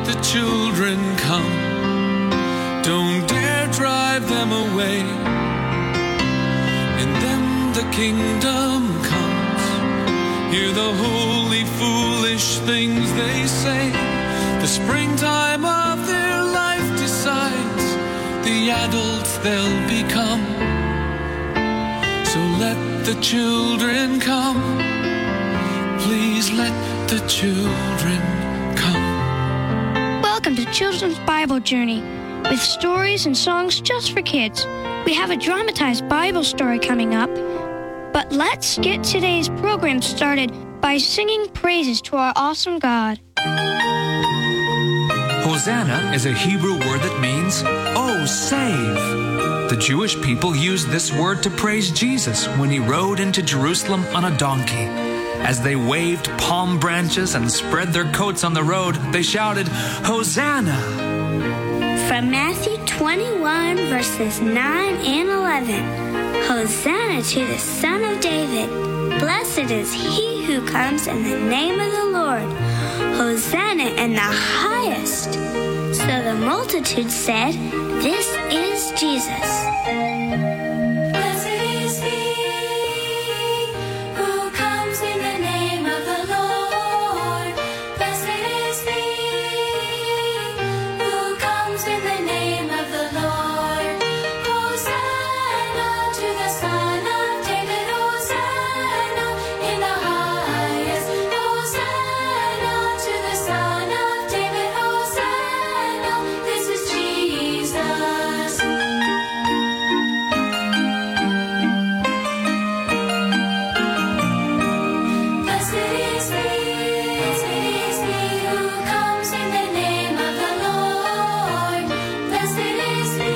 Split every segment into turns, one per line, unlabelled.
the children come. Don't dare drive them away. In them the kingdom comes. Hear the holy, foolish things they say. The springtime of their life decides the adults they'll become. So let the children come. Please let the children come.
Welcome to Children's Bible Journey, with stories and songs just for kids. We have a dramatized Bible story coming up. But let's get today's program started by singing praises to our awesome God.
Hosanna is a Hebrew word that means, "Oh, save." The Jewish people used this word to praise Jesus when he rode into Jerusalem on a donkey. As they waved palm branches and spread their coats on the road, they shouted, "Hosanna!"
From Matthew 21, verses 9 and 11. Hosanna to the Son of David. Blessed is he who comes in the name of the Lord. Hosanna in the highest. So the multitude said, "This is Jesus." Blessed is he who comes in the name of the Lord. Blessed is he who comes in the name of the Lord. Hosanna to the Son of David. Hosanna in the highest. Hosanna to the Son of David. Hosanna, this is Jesus. Blessed is he who comes in the name of the Lord. Blessed is he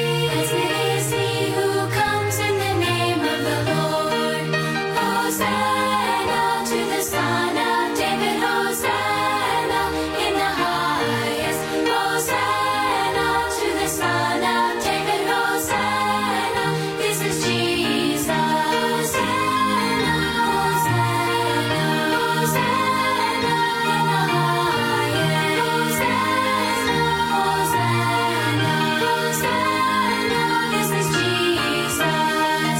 who comes in the name of the Lord. Hosanna to the Son of David. Hosanna in the highest. Hosanna to the Son of David. Hosanna, this is Jesus. Hosanna, Hosanna, Hosanna in the highest. Hosanna, Hosanna, Hosanna, this is Jesus.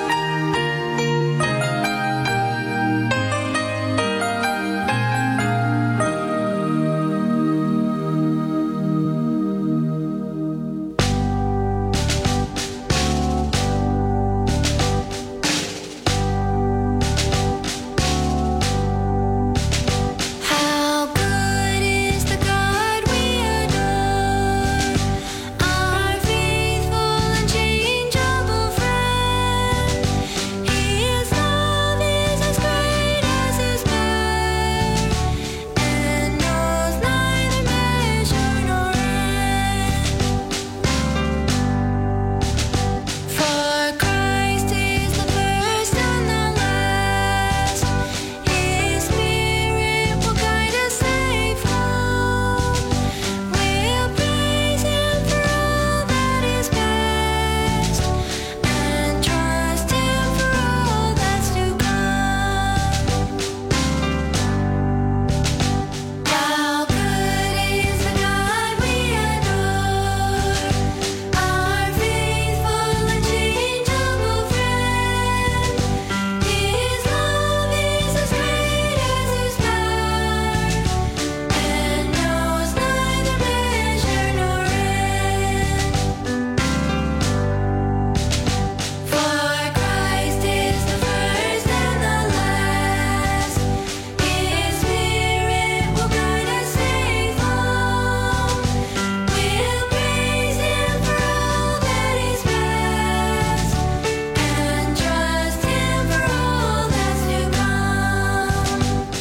How good is the God we adore, our faithful and changeable friend. His love is as great as his birth, and knows neither measure nor end. For Christ is the first and the last. His Spirit will guide us safe home. We'll praise him for all that is best, and trust him for all that's to come. How good is the God we adore, our faithful and changeable friend. His love is as great as his birth, and knows neither measure nor end. For Christ is the first and the last. His Spirit will guide us safe home. We'll praise him for all that is best, and trust him for all that's to come.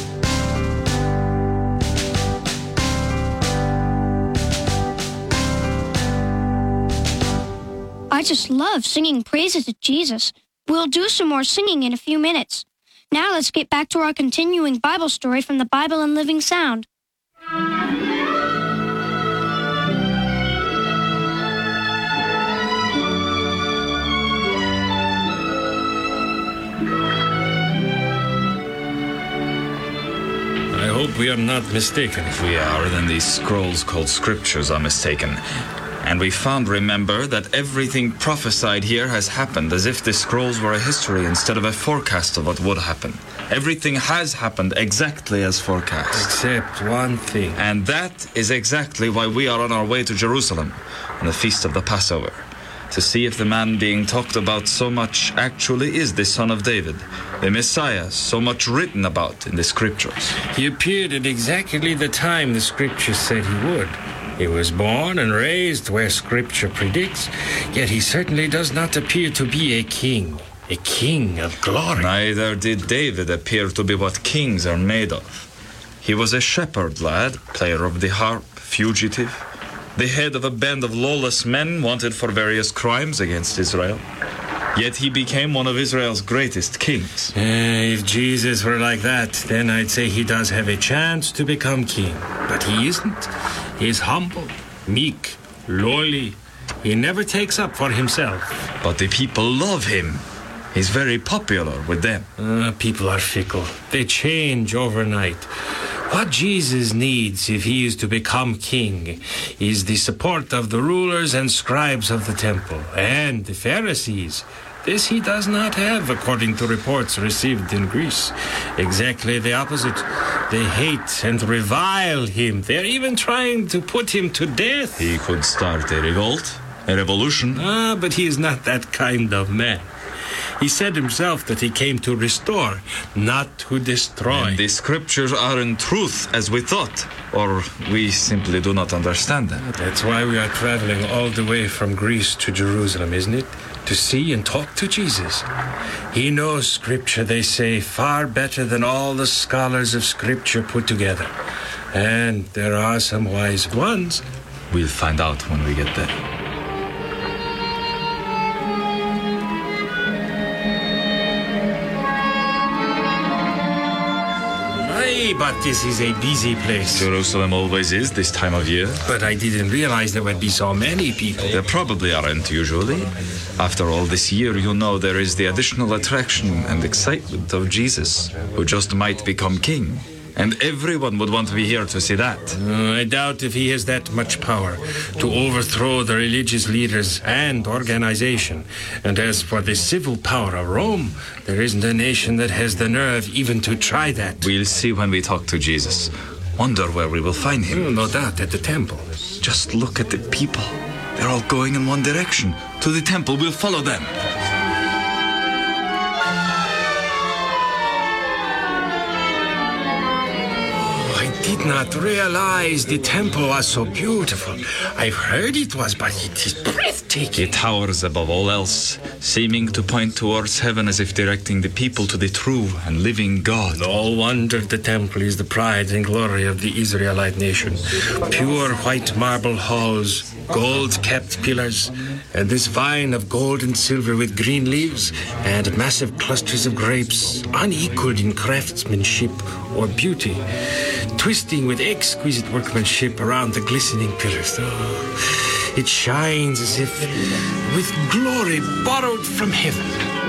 I just love singing praises to Jesus. We'll do some more singing in a few minutes. Now let's get back to our continuing Bible story from the Bible in Living Sound.
I hope
we are not mistaken.
If we are, then these scrolls called scriptures are mistaken. And we found, remember, that everything prophesied here has happened as if the scrolls were a history instead of a forecast of what would happen. Everything has happened exactly as forecast.
Except one thing.
And that is exactly why we are on our way to Jerusalem on the feast of the Passover, to see if the man being talked about so much actually is the son of David, the Messiah so much written about in the scriptures.
He appeared at exactly the time the scriptures said he would. He was born and raised where scripture predicts, yet he certainly does not appear to be a king of glory.
Neither did David appear to be what kings are made of. He was a shepherd lad, player of the harp, fugitive, the head of a band of lawless men wanted for various crimes against Israel. Yet he became one of Israel's greatest kings.
If Jesus were like that, then I'd say he does have a chance to become king. But he isn't. He's humble, meek, lowly. He never takes up for himself.
But the people love him. He's very popular with them.
People are fickle. They change overnight. What Jesus needs if he is to become king is the support of the rulers and scribes of the temple and the Pharisees. This he does not have, according to reports received in Greece. Exactly the opposite. They hate and revile him. They're even trying to put him to death.
He could start a revolt, a revolution.
But he is not that kind of man. He said himself that he came to restore, not to destroy.
And the scriptures are in truth as we thought, or we simply do not understand them.
That's why we are traveling all the way from Greece to Jerusalem, isn't it? To see and talk to Jesus. He knows scripture, they say, far better than all the scholars of scripture put together. And there are some wise ones.
We'll find out when we get there.
But this is a busy place.
Jerusalem always is this time of year.
But I didn't realize there would be so many people.
There probably aren't usually. After all this year, you know, there is the additional attraction and excitement of Jesus, who just might become king. And everyone would want to be here to see that.
I doubt if he has that much power to overthrow the religious leaders and organization. And as for the civil power of Rome, there isn't a nation that has the nerve even to try that.
We'll see when we talk to Jesus. Wonder where we will find him.
No doubt at the temple.
Just look at the people. They're all going in one direction. To the temple, we'll follow them.
I did not realize the temple was so beautiful. I've heard it was, but it is breathtaking.
It towers above all else, seeming to point towards heaven as if directing the people to the true and living God.
No wonder the temple is the pride and glory of the Israelite nation. Pure white marble halls, gold-capped pillars, and this vine of gold and silver with green leaves, and massive clusters of grapes, unequaled in craftsmanship or beauty, twisting with exquisite workmanship around the glistening pillars. Oh, it shines as if with glory borrowed from heaven.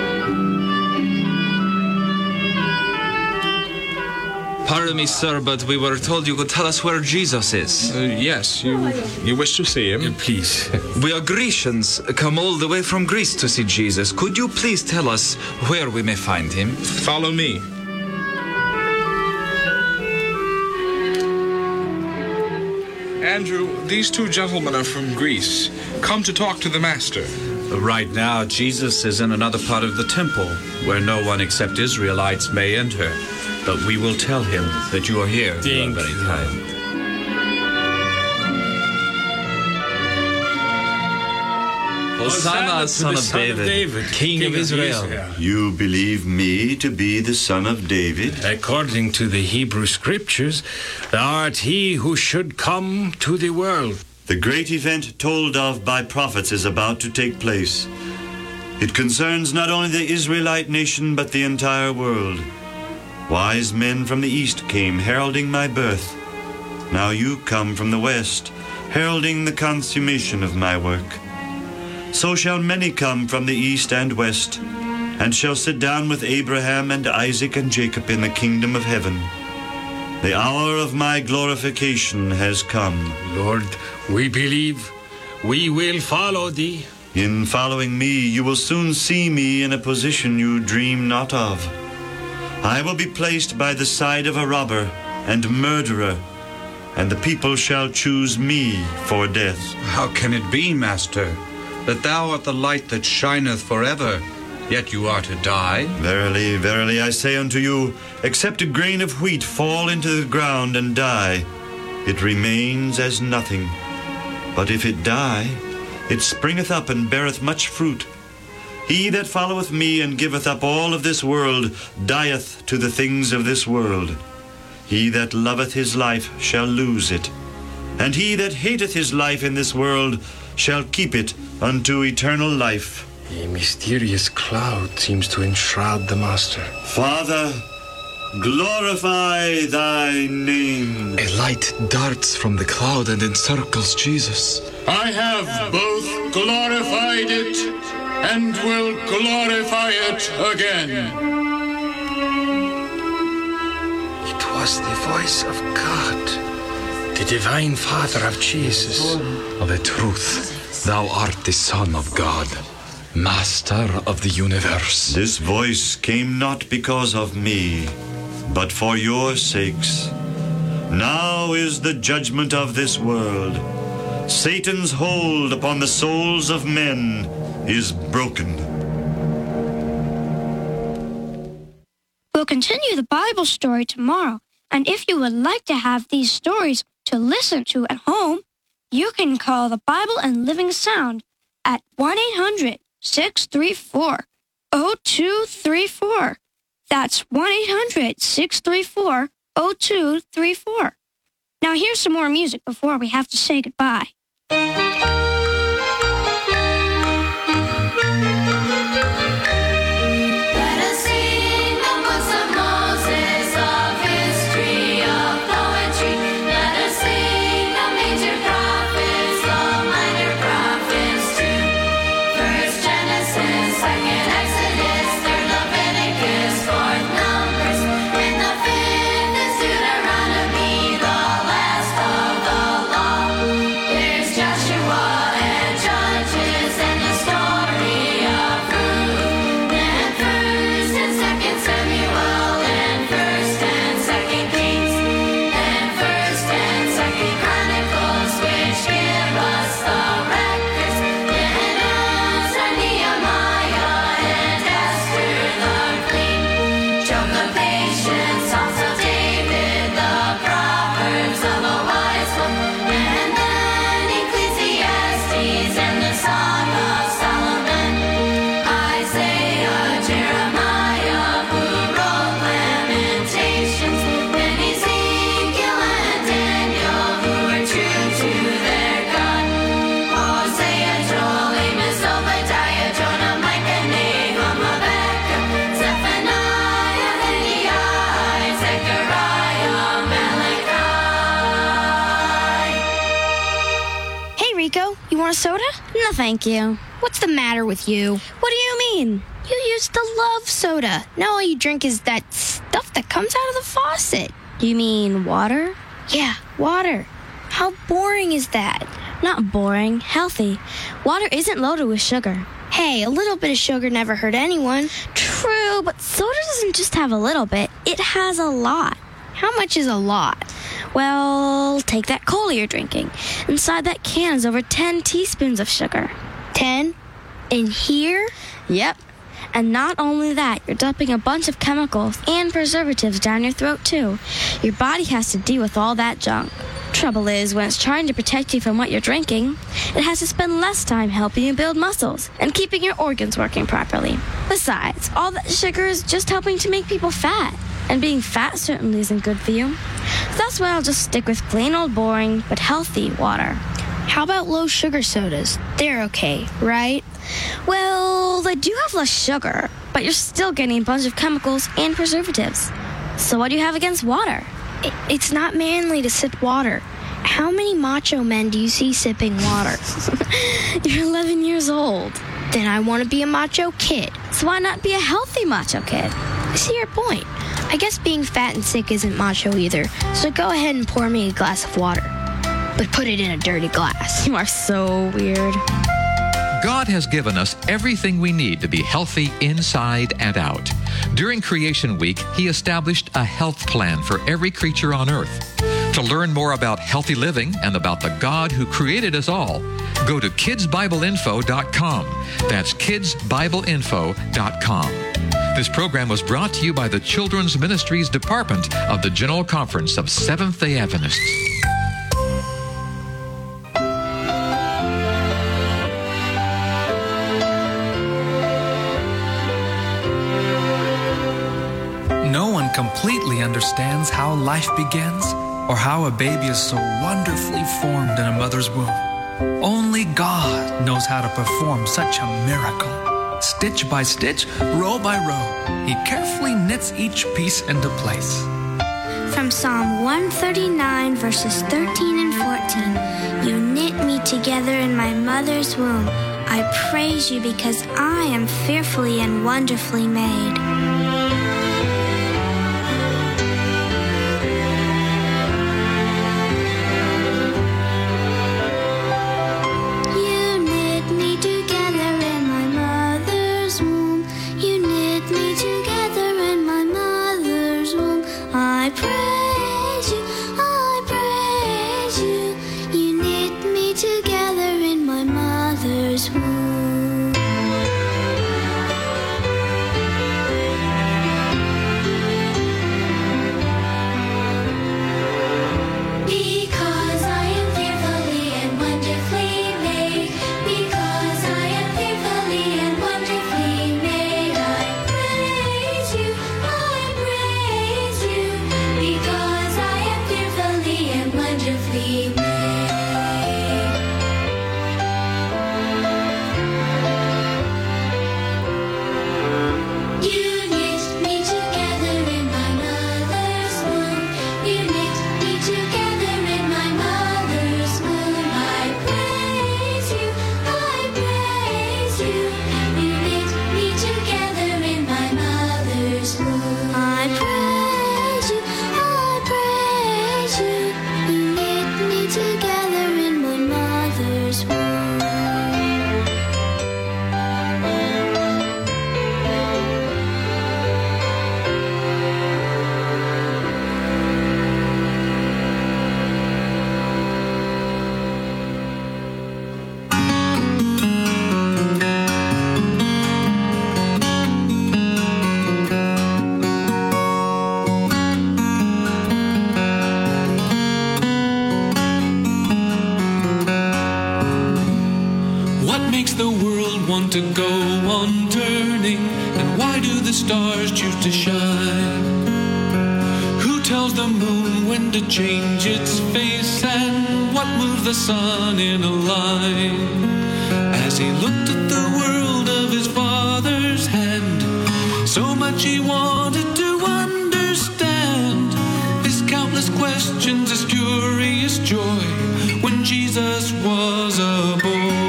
Pardon me, sir, but we were told you could tell us where Jesus is.
Yes, you wish to see him?
Please.
We are Grecians, come all the way from Greece to see Jesus. Could you please tell us where we may find him?
Follow me. Andrew, these two gentlemen are from Greece. Come to talk to the master.
Right now, Jesus is in another part of the temple, where no one except Israelites may enter. But we will tell him that you are here.
You are
very kind.
Hosanna, son of David, King of Israel.
You believe me to be the son of David?
According to the Hebrew scriptures, thou art he who should come to the world.
The great event told of by prophets is about to take place. It concerns not only the Israelite nation, but the entire world. Wise men from the east came heralding my birth. Now you come from the west, heralding the consummation of my work. So shall many come from the east and west, and shall sit down with Abraham and Isaac and Jacob in the kingdom of heaven. The hour of my glorification has come.
Lord, we believe. We will follow thee.
In following me, you will soon see me in a position you dream not of. I will be placed by the side of a robber and murderer, and the people shall choose me for death.
How can it be, Master, that thou art the light that shineth forever, yet you are to die?
Verily, verily, I say unto you, except a grain of wheat fall into the ground and die, it remains as nothing. But if it die, it springeth up and beareth much fruit. He that followeth me and giveth up all of this world dieth to the things of this world. He that loveth his life shall lose it, and he that hateth his life in this world shall keep it unto eternal life.
A mysterious cloud seems to enshroud the Master.
Father, glorify thy name.
A light darts from the cloud and encircles Jesus.
I have both glorified it and will glorify it again.
It was the voice of God, the divine Father of Jesus.
Of a truth, thou art the Son of God, Master of the universe.
This voice came not because of me, but for your sakes. Now is the judgment of this world. Satan's hold upon the souls of men is broken.
We'll continue the Bible story tomorrow, and if you would like to have these stories to listen to at home, you can call the Bible and Living Sound at 1-800-634-0234. That's 1-800-634-0234. Now here's some more music before we have to say goodbye.
Soda?
No, thank you.
What's the matter with you?
What do you mean?
You used to love soda. Now all you drink is that stuff that comes out of the faucet.
You mean water?
Yeah, water. How boring is that?
Not boring, healthy. Water isn't loaded with sugar.
Hey, a little bit of sugar never hurt anyone.
True, but soda doesn't just have a little bit. It has a lot.
How much is a lot?
Well, take that cola you're drinking. Inside that can is over 10 teaspoons of sugar.
10? In here?
Yep. And not only that, you're dumping a bunch of chemicals and preservatives down your throat, too. Your body has to deal with all that junk. Trouble is, when it's trying to protect you from what you're drinking, it has to spend less time helping you build muscles and keeping your organs working properly. Besides, all that sugar is just helping to make people fat. And being fat certainly isn't good for you. So that's why I'll just stick with plain old boring but healthy water.
How about low sugar sodas? They're okay, right?
Well, they do have less sugar, but you're still getting a bunch of chemicals and preservatives. So what do you have against water?
It's not manly to sip water. How many macho men do you see sipping water?
You're 11 years old.
Then I want to be a macho kid.
So why not be a healthy macho kid?
I see your point. I I guess being fat and sick isn't macho either, so go ahead and pour me a glass of water. But put it in a dirty glass.
You are so weird.
God has given us everything we need to be healthy inside and out. During Creation Week, He established a health plan for every creature on earth. To learn more about healthy living and about the God who created us all, go to kidsbibleinfo.com. That's kidsbibleinfo.com. This program was brought to you by the Children's Ministries Department of the General Conference of Seventh-day Adventists.
No one completely understands how life begins or how a baby is so wonderfully formed in a mother's womb. Only God knows how to perform such a miracle. Stitch by stitch, row by row, He carefully knits each piece into place.
From Psalm 139, verses 13 and 14, you knit me together in my mother's womb. I praise you because I am fearfully and wonderfully made.
To go on turning, and why do the stars choose to shine? Who tells the moon when to change its face, and what moves the sun in a line? As he looked at the world of his Father's hand, so much he wanted to understand. His countless questions, his curious joy, when Jesus was a boy.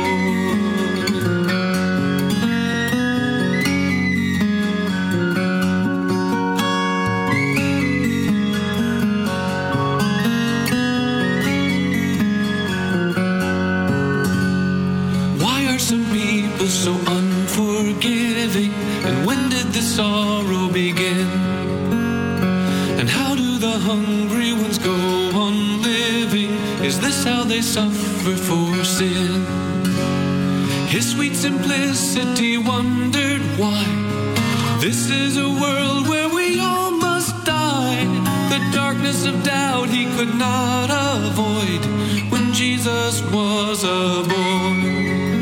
So unforgiving, and when did the sorrow begin? And how do the hungry ones go on living? Is this how they suffer for sin? His sweet simplicity wondered why. This is a world where we all must die. The darkness of doubt he could not avoid when Jesus was a boy.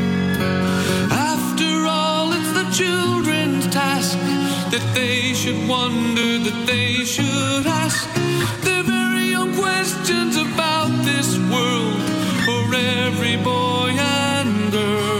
Children's task that they should wonder, that they should ask their very own questions about this world for every boy and girl.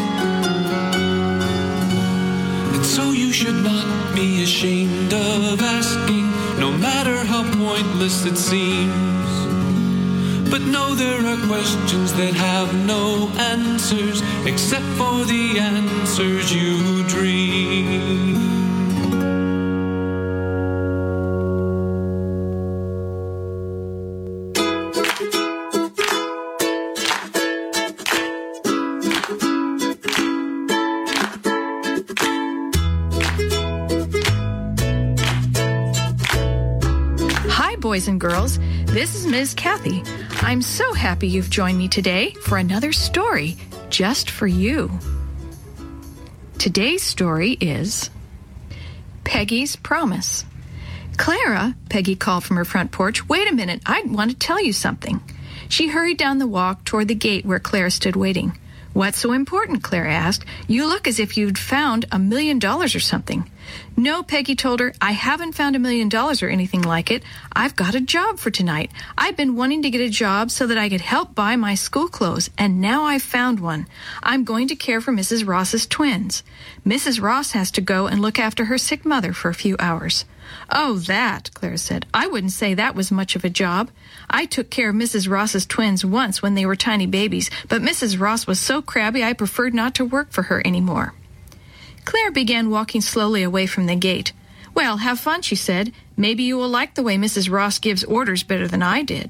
Should not be ashamed of endless it seems. But no, there are questions that have no answers, except for the answers you dream.
Boys and girls, this is Ms. Kathy. I'm so happy you've joined me today for another story just for you. Today's story is Peggy's Promise. Clara, Peggy called from her front porch, wait a minute, I want to tell you something. She hurried down the walk toward the gate where Clara stood waiting. What's so important? Clara asked. You look as if you'd found $1 million or something. No, Peggy told her, I haven't found $1 million or anything like it. I've got a job for tonight. I've been wanting to get a job so that I could help buy my school clothes, and now I've found one. I'm going to care for Mrs. Ross's twins. Mrs. Ross has to go and look after her sick mother for a few hours. Oh, that, Clara said. I wouldn't say that was much of a job. I took care of Mrs. Ross's twins once when they were tiny babies, but Mrs. Ross was so crabby I preferred not to work for her anymore. Claire began walking slowly away from the gate. Well, have fun, she said. Maybe you will like the way Mrs. Ross gives orders better than I did.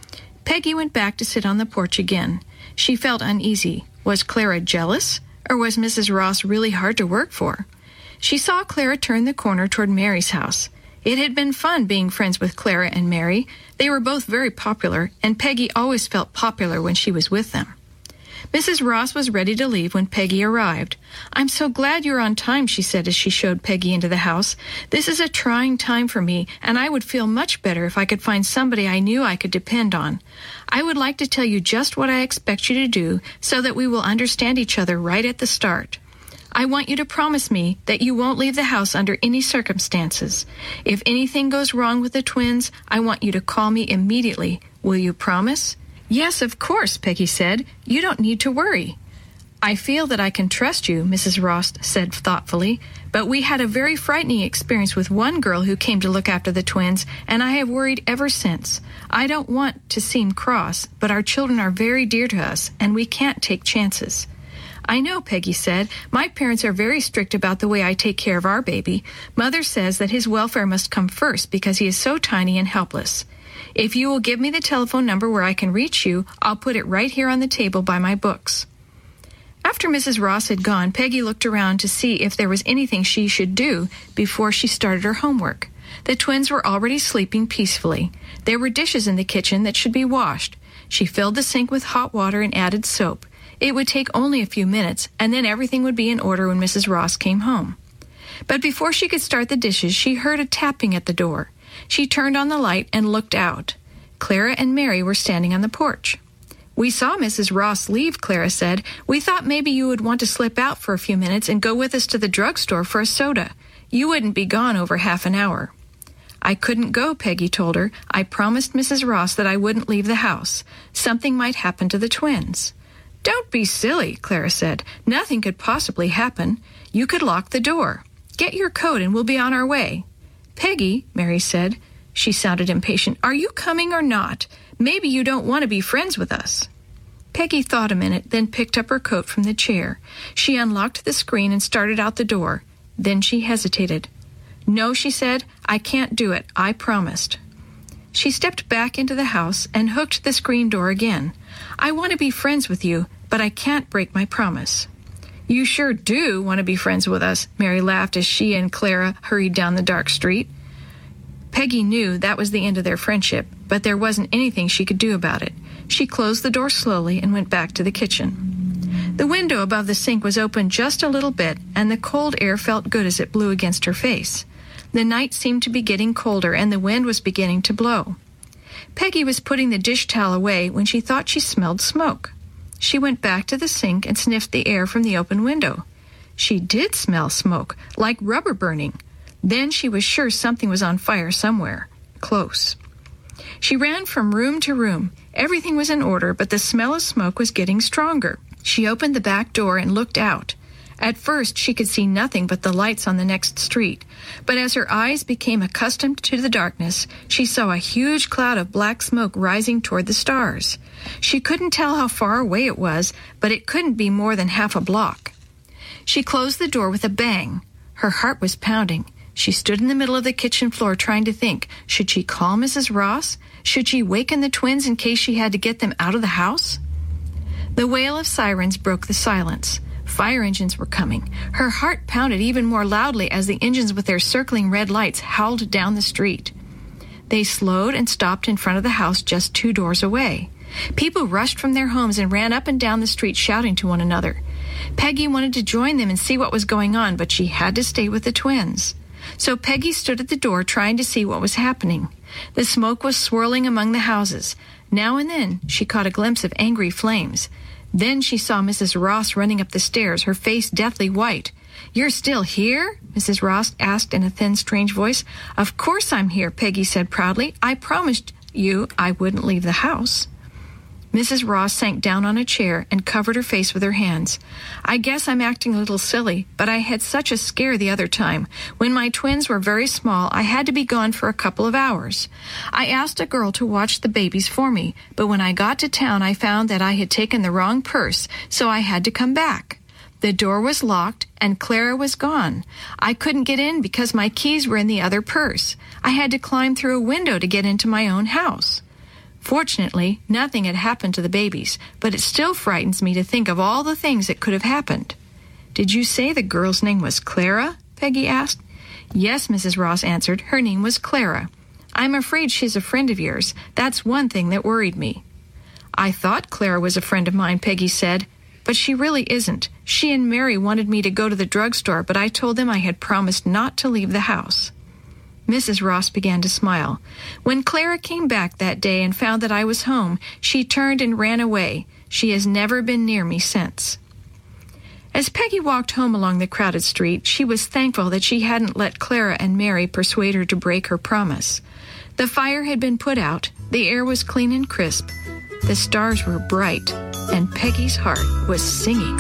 Peggy went back to sit on the porch again. She felt uneasy. Was Clara jealous? Or was Mrs. Ross really hard to work for? She saw Clara turn the corner toward Mary's house. It had been fun being friends with Clara and Mary. They were both very popular, and Peggy always felt popular when she was with them. Mrs. Ross was ready to leave when Peggy arrived. I'm so glad you're on time, she said as she showed Peggy into the house. This is a trying time for me, and I would feel much better if I could find somebody I knew I could depend on. I would like to tell you just what I expect you to do so that we will understand each other right at the start. I want you to promise me that you won't leave the house under any circumstances. If anything goes wrong with the twins, I want you to call me immediately. Will you promise? Yes, of course, Peggy said. You don't need to worry. I feel that I can trust you, Mrs. Ross said thoughtfully, but we had a very frightening experience with one girl who came to look after the twins, and I have worried ever since. I don't want to seem cross, but our children are very dear to us, and we can't take chances. I know, Peggy said. My parents are very strict about the way I take care of our baby. Mother says that his welfare must come first because he is so tiny and helpless. If you will give me the telephone number where I can reach you, I'll put it right here on the table by my books. After Mrs. Ross had gone, Peggy looked around to see if there was anything she should do before she started her homework. The twins were already sleeping peacefully. There were dishes in the kitchen that should be washed. She filled the sink with hot water and added soap. It would take only a few minutes, and then everything would be in order when Mrs. Ross came home. But before she could start the dishes, she heard a tapping at the door. She turned on the light and looked out. Clara and Mary were standing on the porch. We saw Mrs. Ross leave, Clara said. We thought maybe you would want to slip out for a few minutes and go with us to the drugstore for a soda. You wouldn't be gone over half an hour. I couldn't go, Peggy told her. I promised Mrs. Ross that I wouldn't leave the house. Something might happen to the twins. Don't be silly, Clara said. Nothing could possibly happen. You could lock the door. Get your coat and we'll be on our way. Peggy, Mary said. She sounded impatient. Are you coming or not? Maybe you don't want to be friends with us. Peggy thought a minute, then picked up her coat from the chair. She unlocked the screen and started out the door. Then she hesitated. No, she said, I can't do it. I promised. She stepped back into the house and hooked the screen door again. I want to be friends with you, but I can't break my promise. You sure do want to be friends with us, Mary laughed as she and Clara hurried down the dark street. Peggy knew that was the end of their friendship, but there wasn't anything she could do about it. She closed the door slowly and went back to the kitchen. The window above the sink was open just a little bit, and the cold air felt good as it blew against her face. The night seemed to be getting colder, and the wind was beginning to blow. Peggy was putting the dish towel away when she thought she smelled smoke. She went back to the sink and sniffed the air from the open window. She did smell smoke, like rubber burning. Then she was sure something was on fire somewhere, close. She ran from room to room. Everything was in order, but the smell of smoke was getting stronger. She opened the back door and looked out. At first, she could see nothing but the lights on the next street. But as her eyes became accustomed to the darkness, she saw a huge cloud of black smoke rising toward the stars. She couldn't tell how far away it was, but it couldn't be more than half a block. She closed the door with a bang. Her heart was pounding. She stood in the middle of the kitchen floor trying to think, should she call Mrs. Ross? Should she waken the twins in case she had to get them out of the house? The wail of sirens broke the silence. Fire engines were coming. Her heart pounded even more loudly as the engines with their circling red lights howled down the street. They slowed and stopped in front of the house just 2 doors away. People rushed from their homes and ran up and down the street shouting to one another. Peggy wanted to join them and see what was going on, but she had to stay with the twins. So Peggy stood at the door trying to see what was happening. The smoke was swirling among the houses. Now and then she caught a glimpse of angry flames. Then she saw Mrs. Ross running up the stairs, her face deathly white. "You're still here?" Mrs. Ross asked in a thin, strange voice. "Of course I'm here," Peggy said proudly. "I promised you I wouldn't leave the house." Mrs. Ross sank down on a chair and covered her face with her hands. "I guess I'm acting a little silly, but I had such a scare the other time. When my twins were very small, I had to be gone for a couple of hours. I asked a girl to watch the babies for me, but when I got to town, I found that I had taken the wrong purse, so I had to come back. The door was locked, and Clara was gone. I couldn't get in because my keys were in the other purse. I had to climb through a window to get into my own house. Fortunately, nothing had happened to the babies, but it still frightens me to think of all the things that could have happened." "Did you say the girl's name was Clara?" Peggy asked. "Yes," Mrs. Ross answered. "Her name was Clara. I'm afraid she's a friend of yours. That's one thing that worried me." "I thought Clara was a friend of mine," Peggy said, "but she really isn't. She and Mary wanted me to go to the drugstore, but I told them I had promised not to leave the house." Mrs. Ross began to smile. "When Clara came back that day and found that I was home, she turned and ran away. She has never been near me since." As Peggy walked home along the crowded street, she was thankful that she hadn't let Clara and Mary persuade her to break her promise. The fire had been put out, the air was clean and crisp, the stars were bright, and Peggy's heart was singing.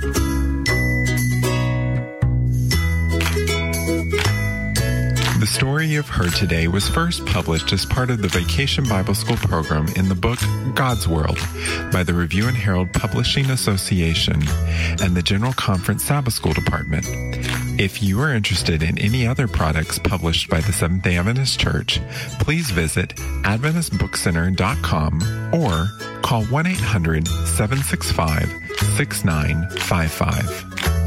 The story you've heard today was first published as part of the Vacation Bible School program in the book God's World by the Review and Herald Publishing Association and the General Conference Sabbath School Department. If you are interested in any other products published by the Seventh-day Adventist Church, please visit AdventistBookCenter.com or call 1-800-765-6955.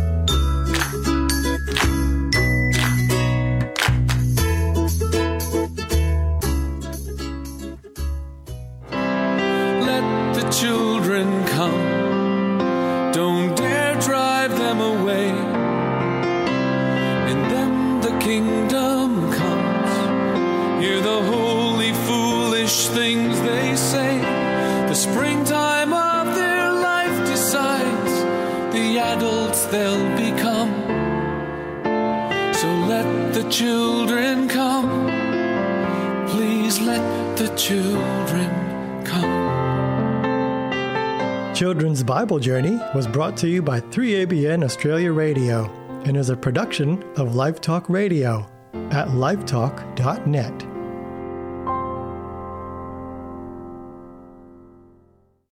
Children come, don't dare drive them away. In them the kingdom comes. Hear the holy, foolish things they say. The springtime of their life decides the adults they'll become. So let the children come. Please let the children come.
Children's Bible Journey was brought to you by 3ABN Australia Radio and is a production of Life Talk Radio at lifetalk.net.